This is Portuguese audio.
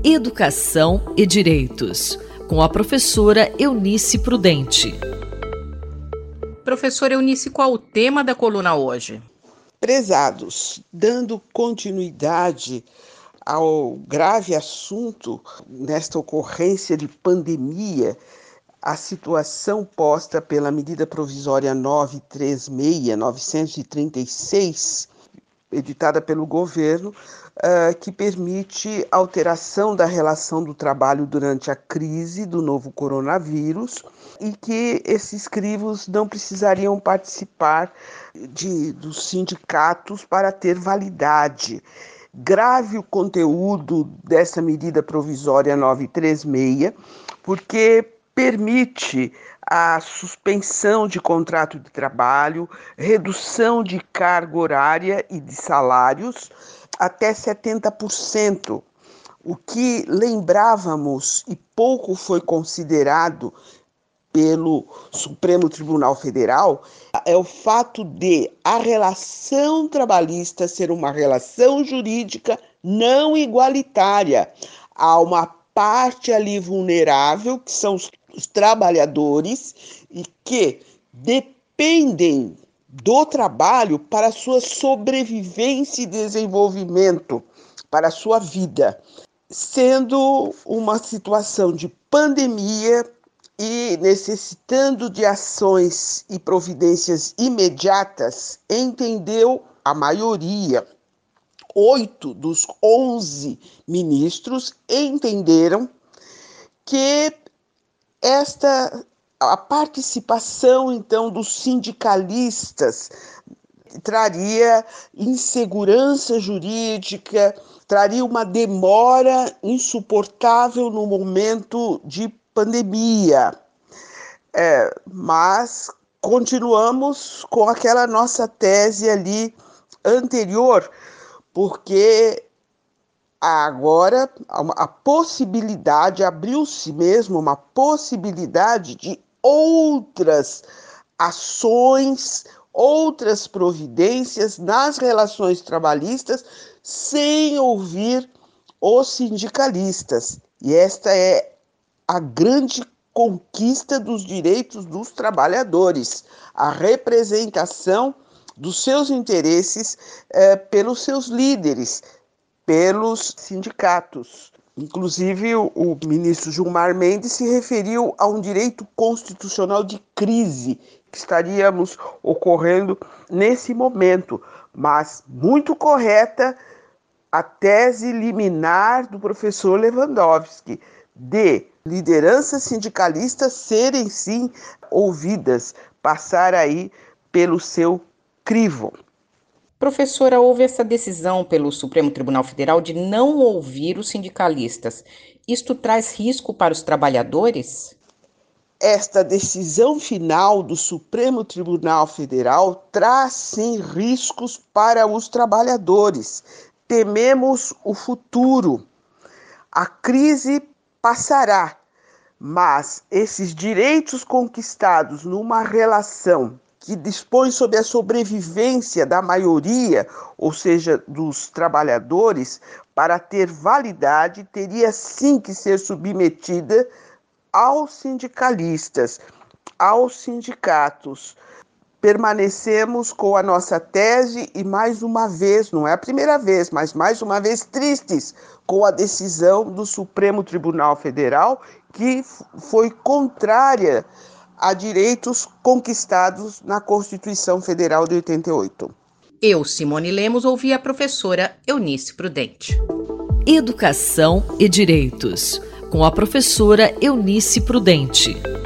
Educação e Direitos, com a professora Eunice Prudente. Professora Eunice, qual o tema da coluna hoje? Prezados, dando continuidade ao grave assunto nesta ocorrência de pandemia, a situação posta pela medida provisória 936, editada pelo governo, que permite alteração da relação do trabalho durante a crise do novo coronavírus e que esses crivos não precisariam participar dos sindicatos para ter validade. Grave o conteúdo dessa medida provisória 936, porque permite a suspensão de contrato de trabalho, redução de carga horária e de salários até 70%. O que lembrávamos e pouco foi considerado pelo Supremo Tribunal Federal é o fato de a relação trabalhista ser uma relação jurídica não igualitária. Há uma parte ali vulnerável, que são os trabalhadores, e que dependem do trabalho para sua sobrevivência e desenvolvimento, para a sua vida, sendo uma situação de pandemia e necessitando de ações e providências imediatas, entendeu a maioria. 8 dos 11 ministros entenderam que a participação, então, dos sindicalistas traria insegurança jurídica, traria uma demora insuportável no momento de pandemia. Mas continuamos com aquela nossa tese ali anterior, porque agora a possibilidade, abriu-se mesmo uma possibilidade de outras ações, outras providências nas relações trabalhistas sem ouvir os sindicalistas. E esta é a grande conquista dos direitos dos trabalhadores, a representação dos seus interesses pelos seus líderes, pelos sindicatos. Inclusive, o ministro Gilmar Mendes se referiu a um direito constitucional de crise que estaríamos ocorrendo nesse momento, mas muito correta a tese liminar do professor Lewandowski de lideranças sindicalistas serem, sim, ouvidas, passar aí pelo seu crivo. Professora, houve essa decisão pelo Supremo Tribunal Federal de não ouvir os sindicalistas. Isto traz risco para os trabalhadores? Esta decisão final do Supremo Tribunal Federal traz, sim, riscos para os trabalhadores. Tememos o futuro. A crise passará, mas esses direitos conquistados numa relação que dispõe sobre a sobrevivência da maioria, ou seja, dos trabalhadores, para ter validade, teria sim que ser submetida aos sindicalistas, aos sindicatos. Permanecemos com a nossa tese e mais uma vez, não é a primeira vez, mas mais uma vez tristes com a decisão do Supremo Tribunal Federal, que foi contrária a direitos conquistados na Constituição Federal de 88. Eu, Simone Lemos, ouvi a professora Eunice Prudente. Educação e Direitos, com a professora Eunice Prudente.